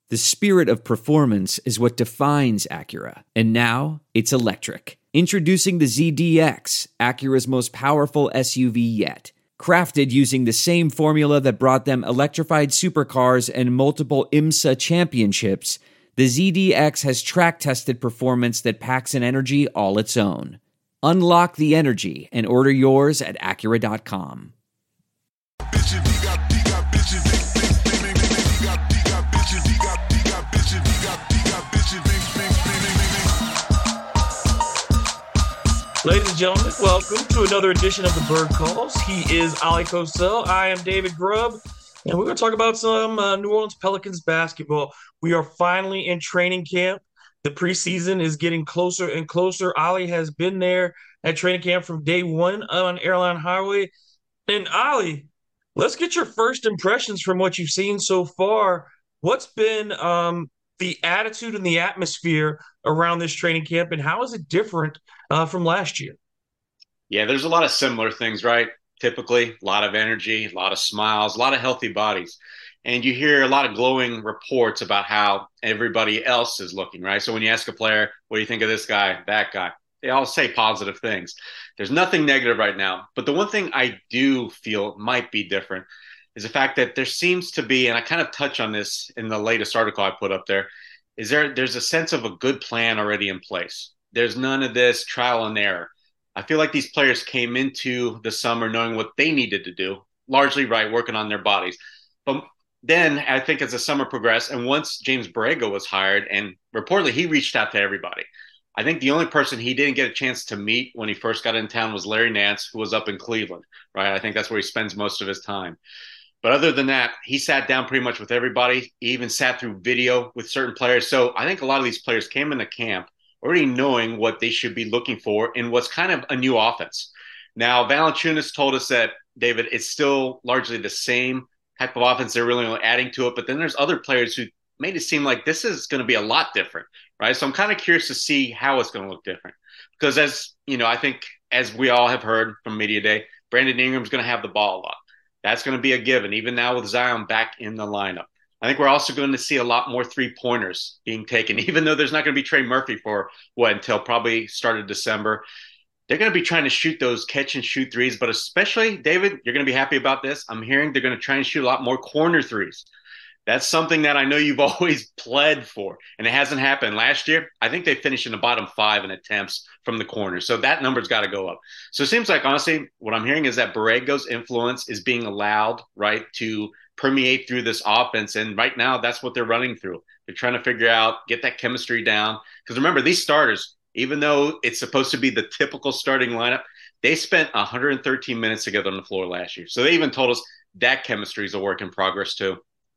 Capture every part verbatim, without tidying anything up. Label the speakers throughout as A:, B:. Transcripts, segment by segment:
A: The spirit of performance is what defines Acura, and now it's electric. Introducing the Z D X, Acura's most powerful S U V yet. Crafted using the same formula that brought them electrified supercars and multiple IMSA championships, the Z D X has track-tested performance that packs an energy all its own. Unlock the energy and order yours at Acura dot com.
B: Ladies and gentlemen, welcome to another edition of the Bird Calls. He is Ali Cosell. I am David Grubb, and we're going to talk about some uh, New Orleans Pelicans basketball. We are finally in training camp. The preseason is getting closer and closer. Ali has been there at training camp from day one on Airline Highway. And Ali, let's get your first impressions from what you've seen so far. What's been um, the attitude and the atmosphere around this training camp, and how is it different uh, from last year?
C: Yeah, there's a lot of similar things, right? Typically, a lot of energy, a lot of smiles, a lot of healthy bodies. And you hear a lot of glowing reports about how everybody else is looking, right? So when you ask a player, what do you think of this guy, that guy? They all say positive things. There's nothing negative right now. But the one thing I do feel might be different is the fact that there seems to be, and I kind of touch on this in the latest article I put up there, is there there's a sense of a good plan already in place. There's none of this trial and error. I feel like these players came into the summer knowing what they needed to do, largely right, working on their bodies. But then I think as the summer progressed, and once James Borrego was hired, and reportedly he reached out to everybody. I think the only person he didn't get a chance to meet when he first got in town was Larry Nance, who was up in Cleveland, right? I think that's where he spends most of his time. But other than that, he sat down pretty much with everybody. He even sat through video with certain players. So I think a lot of these players came into camp already knowing what they should be looking for in what's kind of a new offense. Now, Valanciunas told us that, David, it's still largely the same type of offense. They're really only adding to it. But then there's other players who made it seem like this is going to be a lot different, right? So I'm kind of curious to see how it's going to look different. Because as, you know, I think as we all have heard from Media Day, Brandon Ingram's going to have the ball a lot. That's going to be a given, even now with Zion back in the lineup. I think we're also going to see a lot more three-pointers being taken, even though there's not going to be Trey Murphy for, what, until probably start of December. They're going to be trying to shoot those catch-and-shoot threes, but especially, David, you're going to be happy about this. I'm hearing they're going to try and shoot a lot more corner threes. That's something that I know you've always pled for, and it hasn't happened. Last year, I think they finished in the bottom five in attempts from the corner, so that number's got to go up. So it seems like, honestly, what I'm hearing is that Borrego's influence is being allowed, right, to permeate through this offense, and right now that's what they're running through. They're trying to figure out, get that chemistry down, because remember, these starters, even though it's supposed to be the typical starting lineup, they spent one hundred thirteen minutes together on the floor last year, so they even told us that chemistry is a work in progress too.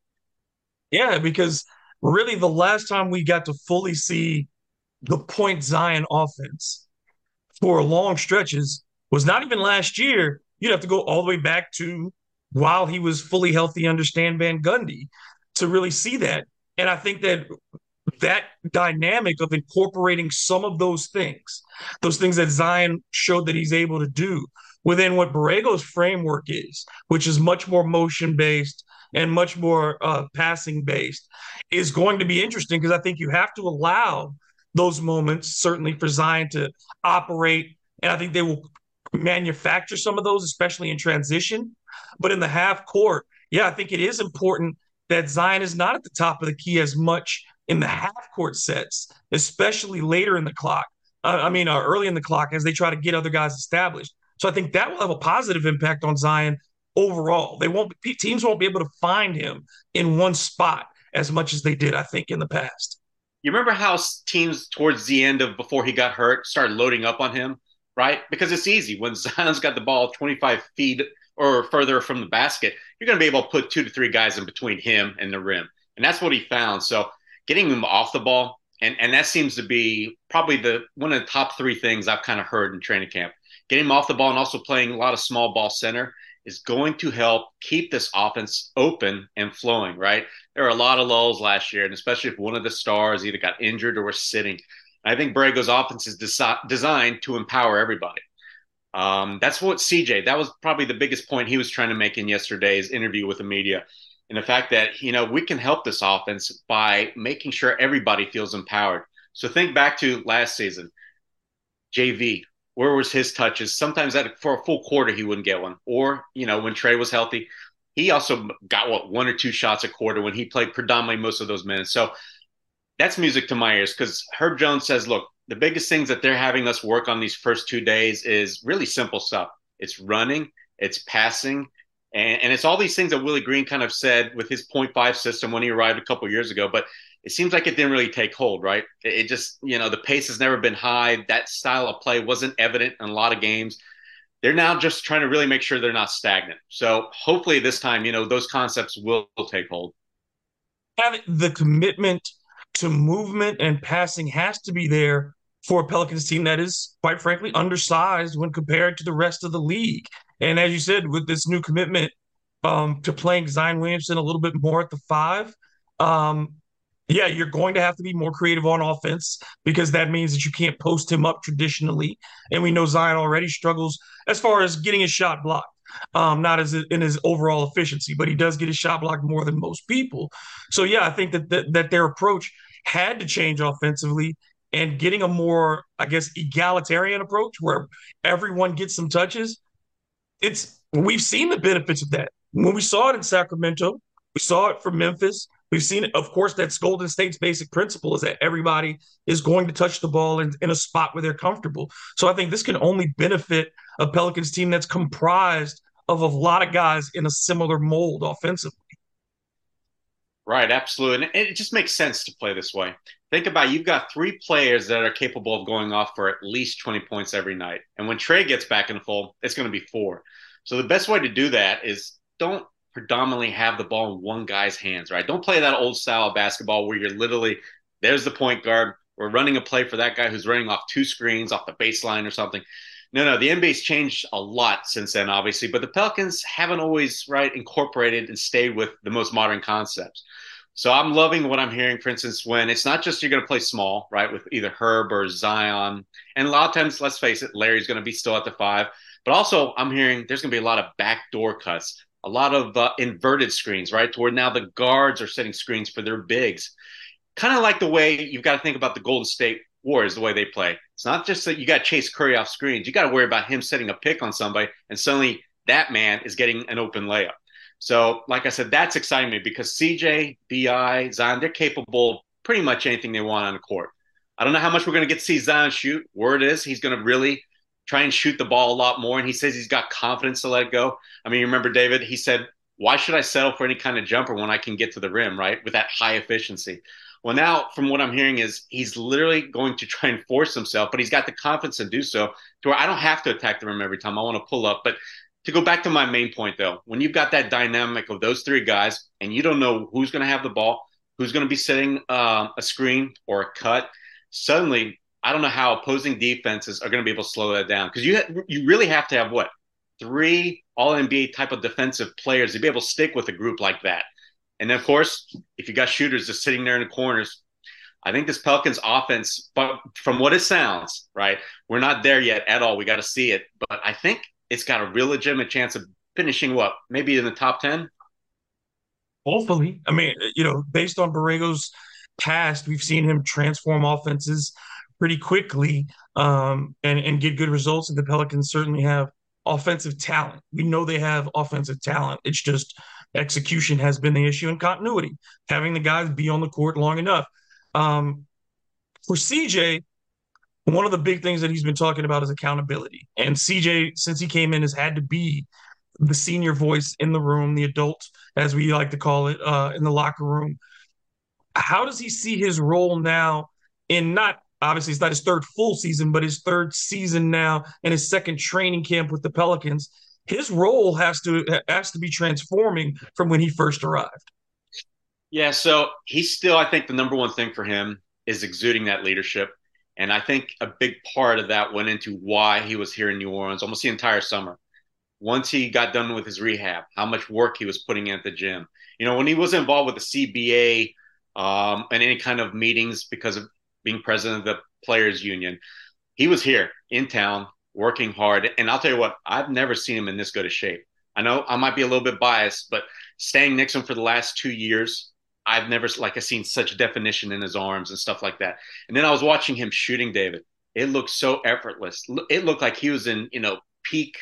B: Yeah, because really the last time we got to fully see the Point Zion offense for long stretches was not even last year. You'd have to go all the way back to while he was fully healthy under Stan Van Gundy to really see that. And I think that that dynamic of incorporating some of those things, those things that Zion showed that he's able to do within what Borrego's framework is, which is much more motion-based and much more uh, passing-based, is going to be interesting because I think you have to allow those moments, certainly for Zion to operate, and I think they will manufacture some of those, especially in transition. But in the half court, yeah, I think it is important that Zion is not at the top of the key as much in the half court sets, especially later in the clock. Uh, I mean, uh, early in the clock as they try to get other guys established. So I think that will have a positive impact on Zion overall. They won't teams won't be able to find him in one spot as much as they did, I think, in the past.
C: You remember how teams towards the end of before he got hurt started loading up on him, right? Because it's easy. When Zion's got the ball twenty-five feet or further from the basket, you're going to be able to put two to three guys in between him and the rim. And that's what he found. So getting him off the ball, and, and that seems to be probably the one of the top three things I've kind of heard in training camp. Getting him off the ball and also playing a lot of small ball center is going to help keep this offense open and flowing, right? There were a lot of lulls last year, and especially if one of the stars either got injured or was sitting. I think Borrego's offense is desi- designed to empower everybody. Um, that's what C J, that was probably the biggest point he was trying to make in yesterday's interview with the media. And the fact that, you know, we can help this offense by making sure everybody feels empowered. So think back to last season, J V, where was his touches? Sometimes that for a full quarter, he wouldn't get one. Or, you know, when Trey was healthy, he also got what, one or two shots a quarter when he played predominantly most of those minutes. So that's music to my ears because Herb Jones says, look, the biggest things that they're having us work on these first two days is really simple stuff. It's running, it's passing, and, and it's all these things that Willie Green kind of said with his point five system when he arrived a couple years ago. But it seems like it didn't really take hold, right? It, it just, you know, the pace has never been high. That style of play wasn't evident in a lot of games. They're now just trying to really make sure they're not stagnant. So hopefully this time, you know, those concepts will, will take hold.
B: Having the commitment to movement and passing has to be there for a Pelicans team that is, quite frankly, undersized when compared to the rest of the league. And as you said, with this new commitment um, to playing Zion Williamson a little bit more at the five, um, yeah, you're going to have to be more creative on offense because that means that you can't post him up traditionally. And we know Zion already struggles as far as getting his shot blocked. Um, not as in his overall efficiency, but he does get his shot blocked more than most people. So yeah, I think that that, that their approach had to change offensively and getting a more, I guess, egalitarian approach where everyone gets some touches. It's we've seen the benefits of that. When we saw it in Sacramento, we saw it for Memphis. We've seen it, of course, that's Golden State's basic principle is that everybody is going to touch the ball in, in a spot where they're comfortable. So I think this can only benefit a Pelicans team that's comprised of a lot of guys in a similar mold offensively.
C: Right, absolutely. And it just makes sense to play this way. Think about it, you've got three players that are capable of going off for at least twenty points every night. And when Trey gets back in the fold, it's going to be four. So the best way to do that is don't predominantly have the ball in one guy's hands, right? Don't play that old style of basketball where you're literally, there's the point guard. We're running a play for that guy who's running off two screens off the baseline or something. No, no, the N B A's changed a lot since then, obviously, but the Pelicans haven't always, right, incorporated and stayed with the most modern concepts. So I'm loving what I'm hearing, for instance, when it's not just you're going to play small, right, with either Herb or Zion. And a lot of times, let's face it, Larry's going to be still at the five. But also, I'm hearing there's going to be a lot of backdoor cuts, a lot of uh, inverted screens, right, to where now the guards are setting screens for their bigs. Kind of like the way you've got to think about the Golden State Warriors, the way they play. It's not just that you got to chase Curry off screens. You got to worry about him setting a pick on somebody, and suddenly that man is getting an open layup. So, like I said, that's exciting me because C J, B I, Zion, they're capable of pretty much anything they want on the court. I don't know how much we're going to get to see Zion shoot. Word is he's going to really try and shoot the ball a lot more, and he says he's got confidence to let it go. I mean, you remember, David, he said, why should I settle for any kind of jumper when I can get to the rim, right, with that high efficiency? Well, now, from what I'm hearing is he's literally going to try and force himself, but he's got the confidence to do so to where I don't have to attack the rim every time. I want to pull up. But to go back to my main point, though, when you've got that dynamic of those three guys and you don't know who's going to have the ball, who's going to be setting uh, a screen or a cut, suddenly I don't know how opposing defenses are going to be able to slow that down because you ha- you really have to have, what, three all N B A type of defensive players to be able to stick with a group like that. And then, of course, if you got shooters just sitting there in the corners, I think this Pelicans offense, but from what it sounds, right, we're not there yet at all. We got to see it. But I think it's got a real legitimate chance of finishing what, maybe in the top ten?
B: Hopefully. I mean, you know, based on Borrego's past, we've seen him transform offenses pretty quickly um, and, and get good results. And the Pelicans certainly have offensive talent. We know they have offensive talent. It's just execution has been the issue and continuity, having the guys be on the court long enough. Um, for C J, one of the big things that he's been talking about is accountability. And C J, since he came in, has had to be the senior voice in the room, the adult, as we like to call it, uh, in the locker room. How does he see his role now in not, obviously it's not his third full season, but his third season now and his second training camp with the Pelicans? His role has to has to be transforming from when he first arrived.
C: Yeah, so he's still, I think the number one thing for him is exuding that leadership. And I think a big part of that went into why he was here in New Orleans almost the entire summer. Once he got done with his rehab, how much work he was putting in at the gym. You know, when he was involved with the C B A um, and any kind of meetings because of being president of the Players Union, he was here in town working hard. And I'll tell you what, I've never seen him in this good a shape. I know I might be a little bit biased, but staying next to him for the last two years, I've never like I seen such definition in his arms and stuff like that. And then I was watching him shooting David. It looked so effortless. It looked like he was in, you know, peak.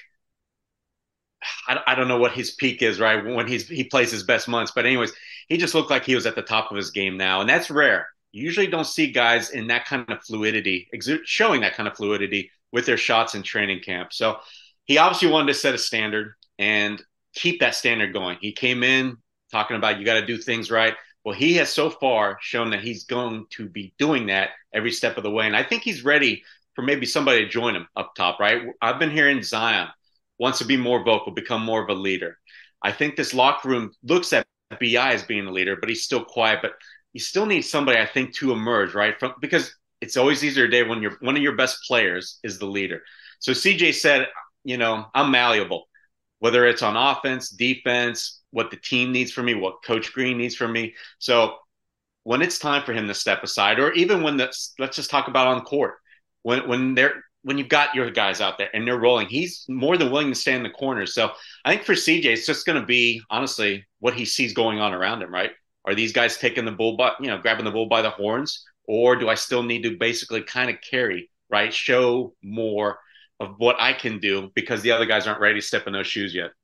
C: I, I don't know what his peak is, right? When he's he plays his best months. But anyways, he just looked like he was at the top of his game now. And that's rare. You usually don't see guys in that kind of fluidity, showing that kind of fluidity with their shots in training camp. So he obviously wanted to set a standard and keep that standard going. He came in talking about you got to do things right. Well, he has so far shown that he's going to be doing that every step of the way. And I think he's ready for maybe somebody to join him up top, right? I've been hearing Zion wants to be more vocal, become more of a leader. I think this locker room looks at B I as being a leader, but he's still quiet. But you still need somebody, I think, to emerge, right? From, because it's always easier, Dave, when you're one of your best players is the leader. So C J said, you know, I'm malleable, whether it's on offense, defense, what the team needs from me, what Coach Green needs from me. So when it's time for him to step aside, or even when the, let's just talk about on court, when when they're when you've got your guys out there and they're rolling, he's more than willing to stay in the corners. So I think for C J, it's just going to be, honestly, what he sees going on around him, right? Are these guys taking the bull by, you know, grabbing the bull by the horns, or do I still need to basically kind of carry, right? Show more of what I can do because the other guys aren't ready to step in those shoes yet.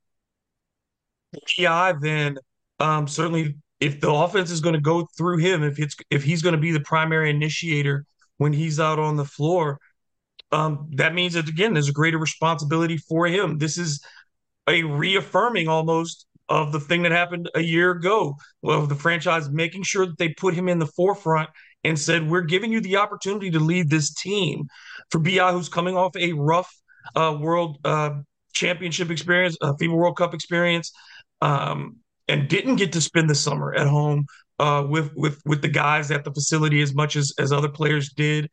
B: Yeah, then um, certainly if the offense is going to go through him, if it's if he's going to be the primary initiator when he's out on the floor, um, that means that again, there's a greater responsibility for him. This is a reaffirming almost of the thing that happened a year ago. Well, the franchise making sure that they put him in the forefront and said, we're giving you the opportunity to lead this team. For B I, who's coming off a rough uh, world uh, championship experience, a FIBA World Cup experience, um, and didn't get to spend the summer at home uh, with with with the guys at the facility as much as as other players did.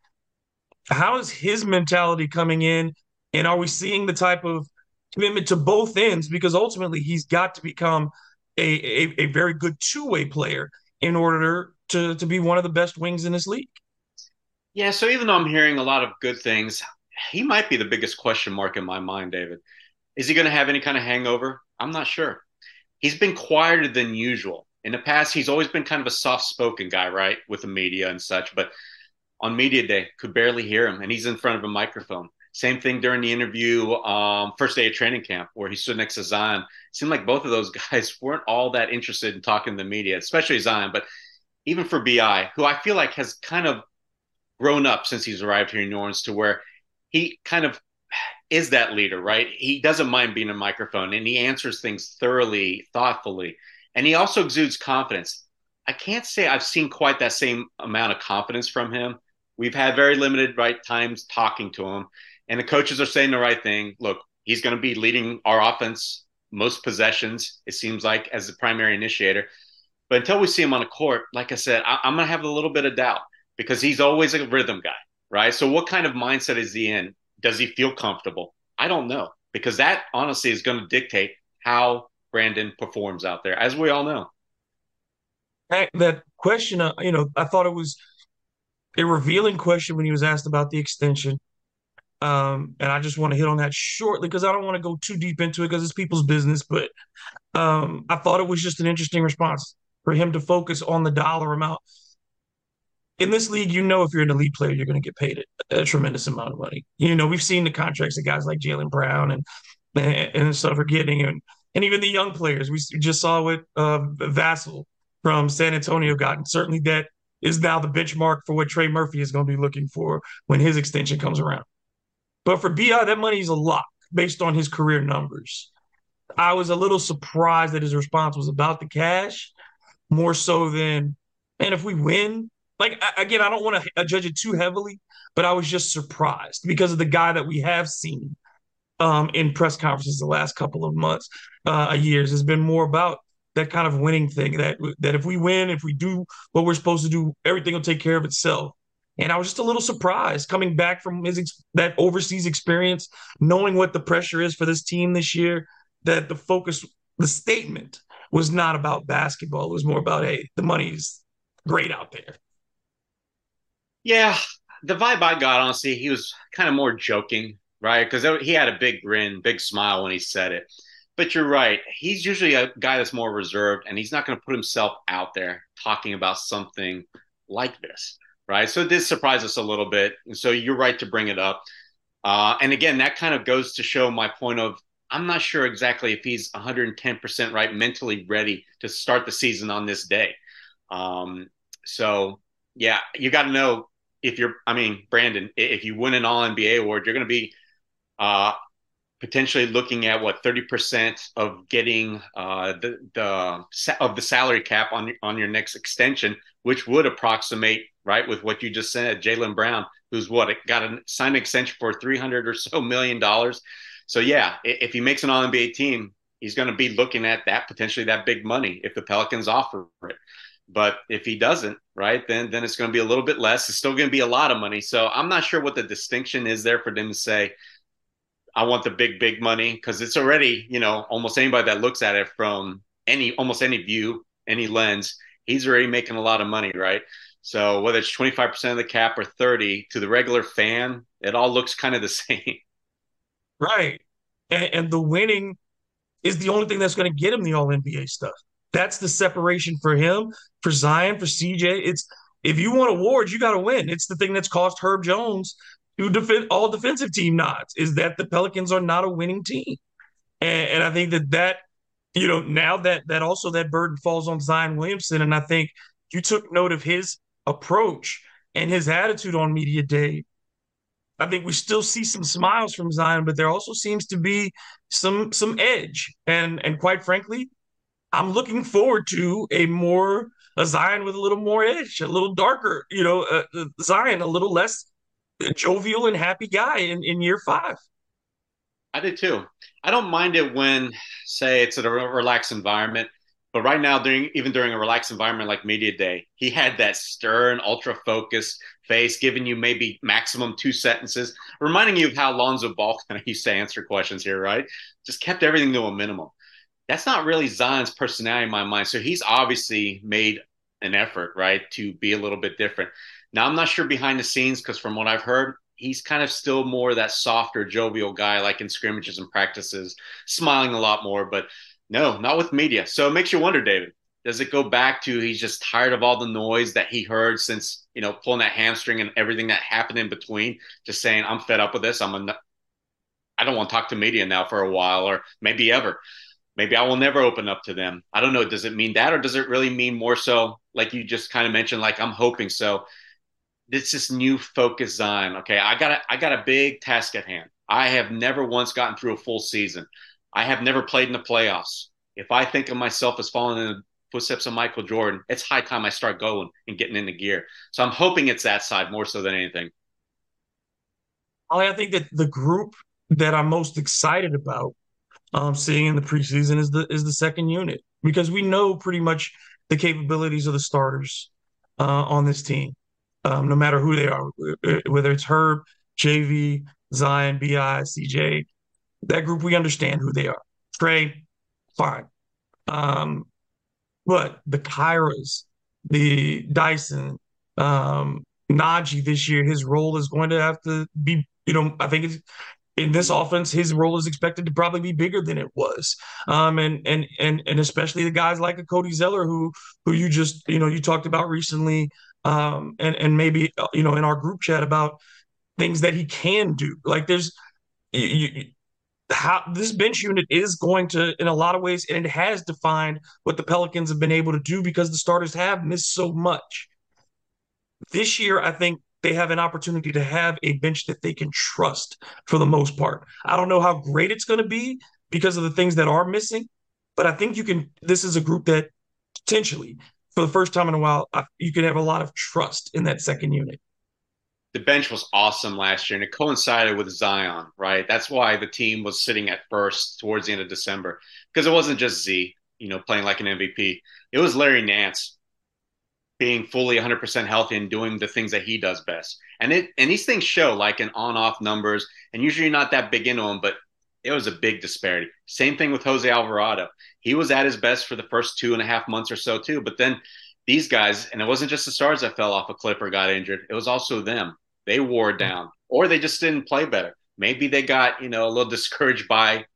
B: How is his mentality coming in, and are we seeing the type of commitment to both ends? Because ultimately, he's got to become a a, a very good two way player in order to to be one of the best wings in this league.
C: Yeah. So even though I'm hearing a lot of good things, he might be the biggest question mark in my mind, David. Is he going to have any kind of hangover? I'm not sure. He's been quieter than usual. In the past, he's always been kind of a soft-spoken guy, right, with the media and such. But on media day, could barely hear him, and he's in front of a microphone. Same thing during the interview, um, first day of training camp, where he stood next to Zion. It seemed like both of those guys weren't all that interested in talking to the media, especially Zion. But even for B I, who I feel like has kind of grown up since he's arrived here in New Orleans, to where he kind of is that leader, right? He doesn't mind being a microphone, and he answers things thoroughly, thoughtfully. And he also exudes confidence. I can't say I've seen quite that same amount of confidence from him. We've had very limited right times talking to him, and the coaches are saying the right thing. Look, he's going to be leading our offense most possessions, it seems like, as the primary initiator. But until we see him on the court, like I said, I- I'm going to have a little bit of doubt because he's always a rhythm guy, right? So what kind of mindset is he in? Does he feel comfortable? I don't know, because that honestly is going to dictate how Brandon performs out there, as we all know.
B: That question, uh, you know, I thought it was a revealing question when he was asked about the extension. Um, and I just want to hit on that shortly because I don't want to go too deep into it because it's people's business. But um, I thought it was just an interesting response for him to focus on the dollar amount. In this league, you know, if you're an elite player, you're going to get paid a, a tremendous amount of money. You know, we've seen the contracts that guys like Jaylen Brown and and, and stuff are getting, and and even the young players. We just saw what uh, Vassell from San Antonio got, and certainly that is now the benchmark for what Trey Murphy is going to be looking for when his extension comes around. But for B I, that money is a lot based on his career numbers. I was a little surprised that his response was about the cash more so than, man, if we win, like, again, I don't want to judge it too heavily, but I was just surprised because of the guy that we have seen um, in press conferences the last couple of months, uh, years, has been more about that kind of winning thing, that that if we win, if we do what we're supposed to do, everything will take care of itself. And I was just a little surprised coming back from his ex- that overseas experience, knowing what the pressure is for this team this year, that the focus, the statement was not about basketball. It was more about, hey, the money's great out there.
C: Yeah, the vibe I got, honestly, he was kind of more joking, right? Because he had a big grin, big smile when he said it. But you're right. He's usually a guy that's more reserved, and he's not going to put himself out there talking about something like this, right? So it did surprise us a little bit. And so you're right to bring it up. Uh, and again, that kind of goes to show my point of I'm not sure exactly if he's one hundred ten percent right, mentally ready to start the season on this day. Um, so, yeah, you got to know if you're, I mean, Brandon, if you win an All N B A award, you're going to be uh, potentially looking at what thirty percent of getting uh, the the of the salary cap on on your next extension, which would approximate right with what you just said, Jaylen Brown, who's what got a signed extension for three hundred or so million dollars. So yeah, if he makes an All N B A team, he's going to be looking at that potentially that big money if the Pelicans offer it. But if he doesn't, right, then then it's going to be a little bit less. It's still going to be a lot of money. So I'm not sure what the distinction is there for them to say, I want the big, big money, because it's already, you know, almost anybody that looks at it from any, almost any view, any lens, he's already making a lot of money, right? So whether it's twenty-five percent of the cap or thirty to the regular fan, it all looks kind of the same.
B: Right. And, and the winning is the only thing that's going to get him the All N B A stuff. That's the separation for him, for Zion, for C J. It's if you want awards, you got to win. It's the thing that's cost Herb Jones to defend all defensive team nods, is that the Pelicans are not a winning team. And, and I think that that, you know, now that that also that burden falls on Zion Williamson. And I think you took note of his approach and his attitude on media day. I think we still see some smiles from Zion, but there also seems to be some some edge. And and quite frankly, I'm looking forward to a more a Zion with a little more edge, a little darker, you know, uh, uh, Zion a little less jovial and happy guy in, in year five.
C: I did too. I don't mind it when, say, it's a relaxed environment. But right now, during even during a relaxed environment like media day, he had that stern, ultra focused face, giving you maybe maximum two sentences, reminding you of how Lonzo Ball kind of used to answer questions here, right? Just kept everything to a minimum. That's not really Zion's personality in my mind. So he's obviously made an effort, right, to be a little bit different. Now, I'm not sure behind the scenes, because from what I've heard, he's kind of still more that softer, jovial guy, like in scrimmages and practices, smiling a lot more. But no, not with media. So it makes you wonder, David, does it go back to he's just tired of all the noise that he heard since, you know, pulling that hamstring and everything that happened in between, just saying, I'm fed up with this. I'm a, I don't want to talk to media now for a while, or maybe ever. Maybe I will never open up to them. I don't know. Does it mean that, or does it really mean more so, like you just kind of mentioned, like I'm hoping so, it's this new focus Zion. Okay, I got a, I got a big task at hand. I have never once gotten through a full season. I have never played in the playoffs. If I think of myself as falling in the footsteps of Michael Jordan, it's high time I start going and getting into gear. So I'm hoping it's that side more so than anything.
B: I think that the group that I'm most excited about um, seeing in the preseason is the is the second unit, because we know pretty much the capabilities of the starters uh, on this team, um, no matter who they are, whether it's Herb, J V, Zion, B I, C J. That group, we understand who they are. Trey, fine. Um, but the Kyras, the Dyson, um, Najee this year, his role is going to have to be, you know, I think it's in this offense, his role is expected to probably be bigger than it was. Um, and and and and especially the guys like a Cody Zeller, who who you just, you know, you talked about recently, um, and and maybe, you know, in our group chat about things that he can do. Like there's you, you, how this bench unit is going to, in a lot of ways, and it has defined what the Pelicans have been able to do, because the starters have missed so much. This year, I think they have an opportunity to have a bench that they can trust for the most part. I don't know how great it's going to be because of the things that are missing, but I think you can. This is a group that potentially, for the first time in a while, you can have a lot of trust in that second unit.
C: The bench was awesome last year, and it coincided with Zion, right? That's why the team was sitting at first towards the end of December, because it wasn't just Z, you know, playing like an M V P. It was Larry Nance being fully one hundred percent healthy and doing the things that he does best. And it and these things show, like in on-off numbers, and usually you're not that big into them, but it was a big disparity. Same thing with Jose Alvarado. He was at his best for the first two and a half months or so too, but then these guys, and it wasn't just the stars that fell off a cliff or got injured, it was also them. They wore down, or they just didn't play better. Maybe they got, you know, a little discouraged by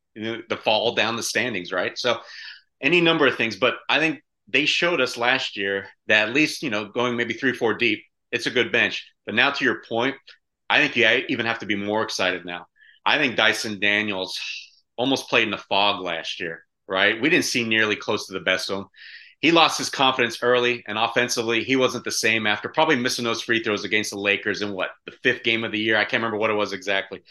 C: you know, the fall down the standings, right? So any number of things, but I think they showed us last year that at least, you know, going maybe three, four deep, it's a good bench. But now to your point, I think you even have to be more excited now. I think Dyson Daniels almost played in the fog last year, right? We didn't see nearly close to the best of him. He lost his confidence early, and offensively, he wasn't the same after probably missing those free throws against the Lakers in what, the fifth game of the year? I can't remember what it was exactly.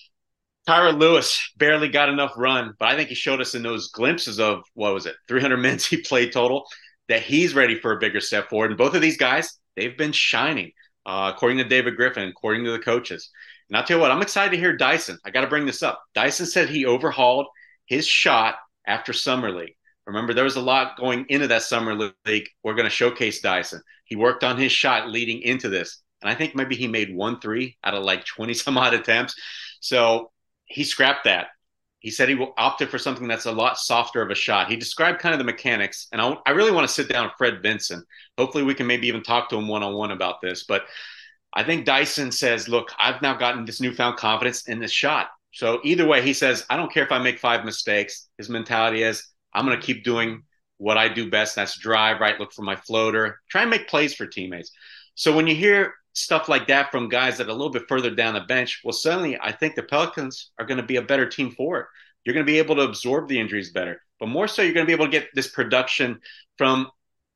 C: Tyra Lewis barely got enough run, but I think he showed us in those glimpses of, what was it, three hundred minutes he played total, that he's ready for a bigger step forward. And both of these guys, they've been shining, uh, according to David Griffin, according to the coaches. And I'll tell you what, I'm excited to hear Dyson. I got to bring this up. Dyson said he overhauled his shot after Summer League. Remember, there was a lot going into that Summer League. We're going to showcase Dyson. He worked on his shot leading into this. And I think maybe he made one three out of like twenty some odd attempts. So he scrapped that. He said he opted for something that's a lot softer of a shot. He described kind of the mechanics. And I, I really want to sit down with Fred Vinson. Hopefully we can maybe even talk to him one-on-one about this. But I think Dyson says, look, I've now gotten this newfound confidence in this shot. So either way, he says, I don't care if I make five mistakes. His mentality is, I'm going to keep doing what I do best. That's drive, right? Look for my floater, try and make plays for teammates. So when you hear stuff like that from guys that are a little bit further down the bench, well, suddenly I think the Pelicans are going to be a better team for it. You're going to be able to absorb the injuries better, but more so you're going to be able to get this production from,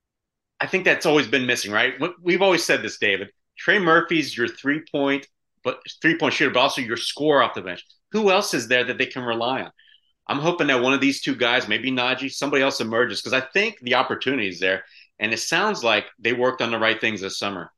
C: I think that's always been missing, right? We've always said this, David. Trey Murphy's your three-point, but three-point shooter, but also your scorer off the bench. Who else is there that they can rely on? I'm hoping that one of these two guys, maybe Najee, somebody else emerges, because I think the opportunity is there, and it sounds like they worked on the right things this summer.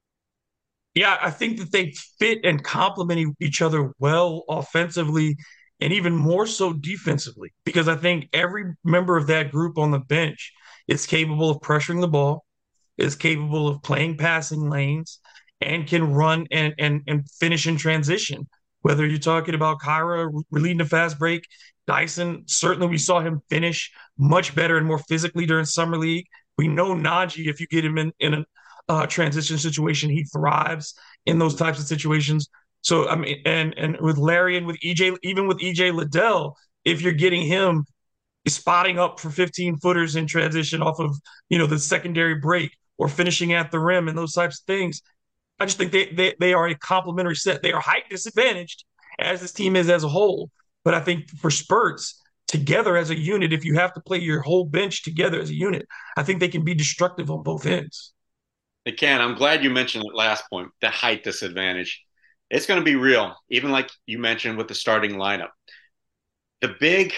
B: Yeah, I think that they fit and complement each other well offensively and even more so defensively, because I think every member of that group on the bench is capable of pressuring the ball, is capable of playing passing lanes, and can run and and and finish in transition. Whether you're talking about Kyra leading a fast break, Dyson, certainly we saw him finish much better and more physically during Summer League. We know Najee, if you get him in, in a uh, transition situation, he thrives in those types of situations. So, I mean, and and with Larry and with E J, even with E J Liddell, if you're getting him spotting up for fifteen footers in transition off of, you know, the secondary break or finishing at the rim and those types of things, I just think they they, they are a complementary set. They are height disadvantaged, as this team is as a whole. But I think for spurts, together as a unit, if you have to play your whole bench together as a unit, I think they can be destructive on both ends.
C: They can. I'm glad you mentioned that last point, the height disadvantage. It's going to be real, even like you mentioned with the starting lineup. The big,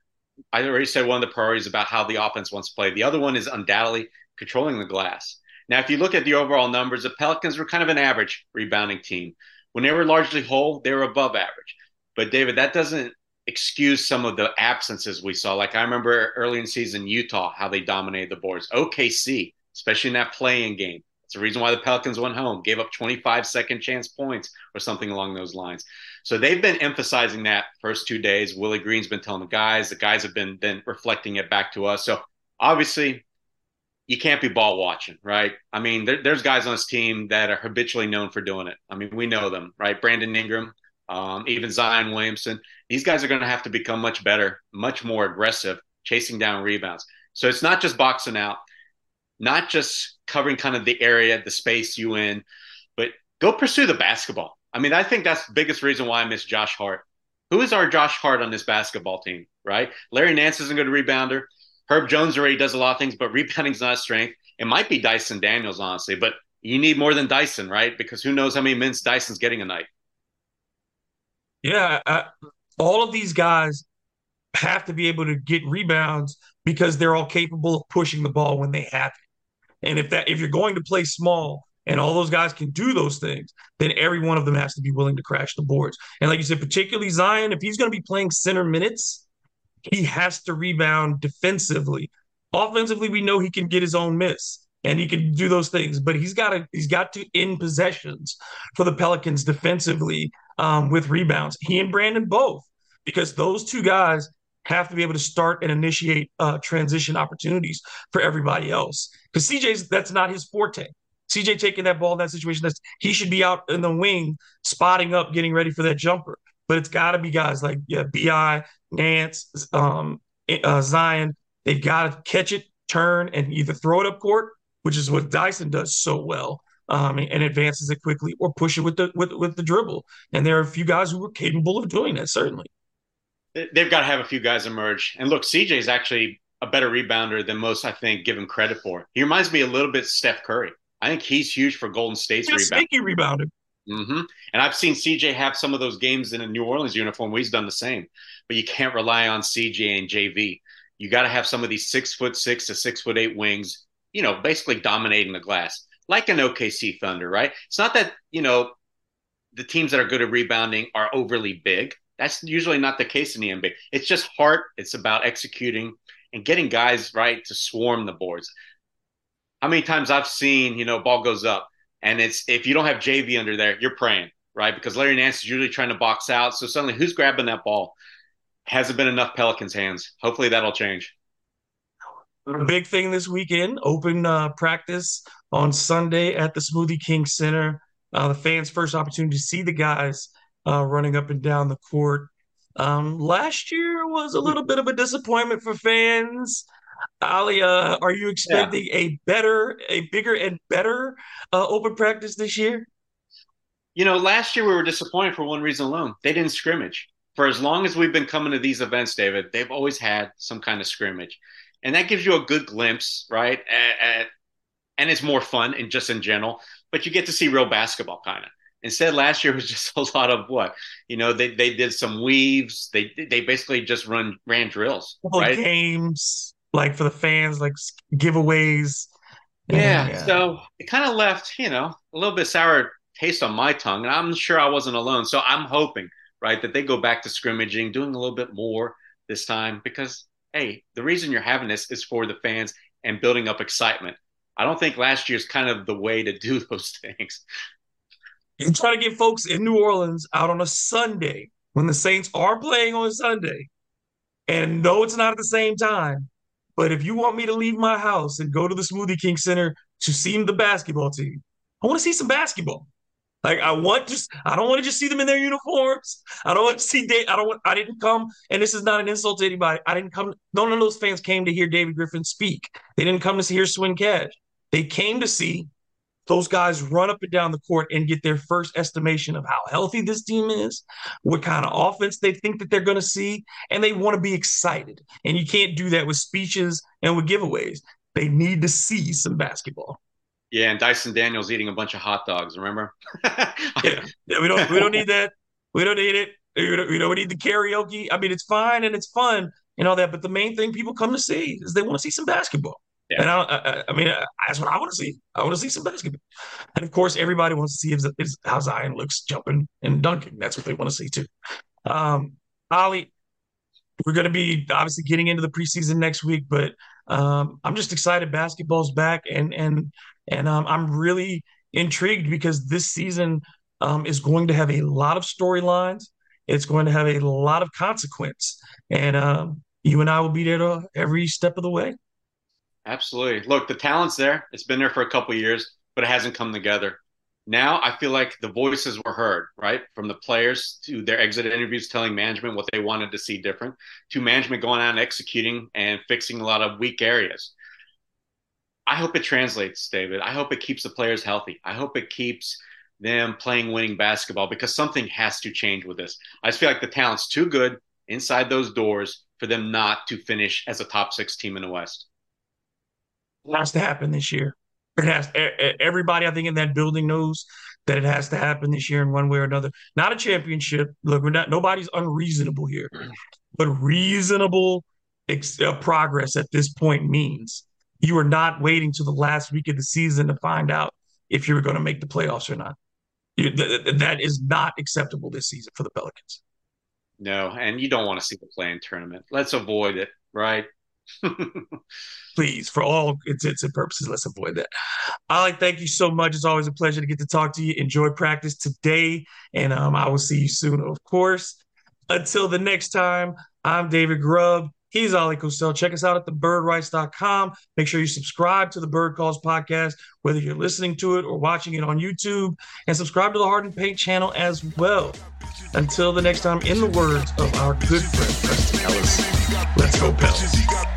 C: I already said one of the priorities about how the offense wants to play. The other one is undoubtedly controlling the glass. Now, if you look at the overall numbers, the Pelicans were kind of an average rebounding team. When they were largely whole, they were above average. But, David, that doesn't excuse some of the absences we saw. Like I remember early in season Utah, how they dominated the boards. O K C, especially in that play-in game. It's the reason why the Pelicans went home, gave up twenty-five second chance points or something along those lines. So they've been emphasizing that first two days. Willie Green's been telling the guys. The guys have been then reflecting it back to us. So obviously you can't be ball watching, right? I mean, there, there's guys on this team that are habitually known for doing it. I mean, we know them, right? Brandon Ingram, um, even Zion Williamson. These guys are going to have to become much better, much more aggressive, chasing down rebounds. So it's not just boxing out, not just covering kind of the area, the space you in, but go pursue the basketball. I mean, I think that's the biggest reason why I miss Josh Hart. Who is our Josh Hart on this basketball team, right? Larry Nance isn't a good rebounder. Herb Jones already does a lot of things, but rebounding's not a strength. It might be Dyson Daniels, honestly, but you need more than Dyson, right? Because who knows how many minutes Dyson's getting a night.
B: Yeah, I, all of these guys have to be able to get rebounds because they're all capable of pushing the ball when they have it. And if that if you're going to play small and all those guys can do those things, then every one of them has to be willing to crash the boards. And like you said, particularly Zion, if he's going to be playing center minutes, he has to rebound defensively. Offensively, we know he can get his own miss and he can do those things, but he's got to he's got to end possessions for the Pelicans defensively um, with rebounds. He and Brandon both, because those two guys have to be able to start and initiate uh, transition opportunities for everybody else. Because C J's, that's not his forte. C J taking that ball in that situation, that's he should be out in the wing, spotting up, getting ready for that jumper. But it's got to be guys like yeah, B I Nance, um, uh, Zion, they've got to catch it, turn, and either throw it up court, which is what Dyson does so well, um, and advances it quickly, or push it with the with with the dribble. And there are a few guys who are capable of doing that, certainly.
C: They've got to have a few guys emerge. And look, C J is actually a better rebounder than most, I think, give him credit for. He reminds me a little bit of Steph Curry. I think he's huge for Golden State's
B: He's a
C: rebound.
B: sneaky rebounder.
C: Mm-hmm. And I've seen C J have some of those games in a New Orleans uniform where he's done the same. But you can't rely on C J and J V. You got to have some of these six foot six to six foot eight wings, you know, basically dominating the glass, like an O K C Thunder, right? It's not that, you know, the teams that are good at rebounding are overly big. That's usually not the case in the N B A. It's just heart. It's about executing and getting guys right to swarm the boards. How many times I've seen, you know, ball goes up, and it's if you don't have J V under there, you're praying, right? Because Larry Nance is usually trying to box out. So suddenly, who's grabbing that ball? Hasn't been enough Pelicans' hands. Hopefully that'll change.
B: A big thing this weekend, open uh, practice on Sunday at the Smoothie King Center. Uh, the fans' first opportunity to see the guys uh, running up and down the court. Um, last year was a little bit of a disappointment for fans. Ali, uh, are you
C: Yeah.
B: expecting a better, a bigger and better uh, open practice this year?
C: You know, last year we were disappointed for one reason alone. They didn't scrimmage. For as long as we've been coming to these events, David, they've always had some kind of scrimmage. And that gives you a good glimpse, right? At, at, and it's more fun and just in general, but you get to see real basketball kind of. Instead, last year was just a lot of what? You know, they, they did some weaves. They they basically just run ran drills,
B: Couple
C: right?
B: games, like for the fans, like giveaways.
C: Yeah.
B: Yeah.
C: So it kind of left, you know, a little bit sour taste on my tongue. And I'm sure I wasn't alone. So I'm hoping, right, that they go back to scrimmaging, doing a little bit more this time because, hey, the reason you're having this is for the fans and building up excitement. I don't think last year's kind of the way to do those things.
B: You try to get folks in New Orleans out on a Sunday when the Saints are playing on Sunday. And no, it's not at the same time. But if you want me to leave my house and go to the Smoothie King Center to see the basketball team, I want to see some basketball. Like I want just I don't want to just see them in their uniforms. I don't want to see Dave. I don't want I didn't come, and this is not an insult to anybody. I didn't come, none of those fans came to hear David Griffin speak. They didn't come to hear Swin Cash. They came to see those guys run up and down the court and get their first estimation of how healthy this team is, what kind of offense they think that they're going to see, and they want to be excited. And you can't do that with speeches and with giveaways. They need to see some basketball.
C: Yeah, and Dyson Daniels eating a bunch of hot dogs, remember?
B: yeah. yeah, we don't we don't need that. We don't need it. We don't, we don't need the karaoke. I mean, it's fine and it's fun and all that, but the main thing people come to see is they want to see some basketball.
C: Yeah.
B: And I, I, I mean, that's what I want to see. I want to see some basketball. And of course, everybody wants to see is, is how Zion looks jumping and dunking. That's what they want to see too. Um, Ali, we're going to be obviously getting into the preseason next week, but um, I'm just excited basketball's back, and and and um, I'm really intrigued because this season um, is going to have a lot of storylines. It's going to have a lot of consequence, and um, you and I will be there to every step of the way.
C: Absolutely. Look, the talent's there. It's been there for a couple of years, but it hasn't come together. Now I feel like the voices were heard, right? From the players to their exit interviews telling management what they wanted to see different, to management going out and executing and fixing a lot of weak areas. I hope it translates, David. I hope it keeps the players healthy. I hope it keeps them playing winning basketball because something has to change with this. I just feel like the talent's too good inside those doors for them not to finish as a top six team in the West.
B: It has to happen this year. It has. Everybody, I think, in that building knows that it has to happen this year in one way or another. Not a championship. Look, we're not. Nobody's unreasonable here, but reasonable ex- uh, progress at this point means you are not waiting to the last week of the season to find out if you're going to make the playoffs or not. You, th- th- that is not acceptable this season for the Pelicans.
C: No, and you don't want to see the play-in tournament. Let's avoid it, right?
B: Please, for all intents and purposes, let's avoid that. Ali, thank you so much. It's always a pleasure to get to talk to you. Enjoy practice today, and um, I will see you soon, of course. Until the next time, I'm David Grubb. He's Ali Cosell. Check us out at the bird writes dot com. Make sure you subscribe to the Bird Calls podcast, whether you're listening to it or watching it on YouTube, and subscribe to the Harden Paint channel as well. Until the next time, in the words of our good friend Preston Ellis, let's go Pels.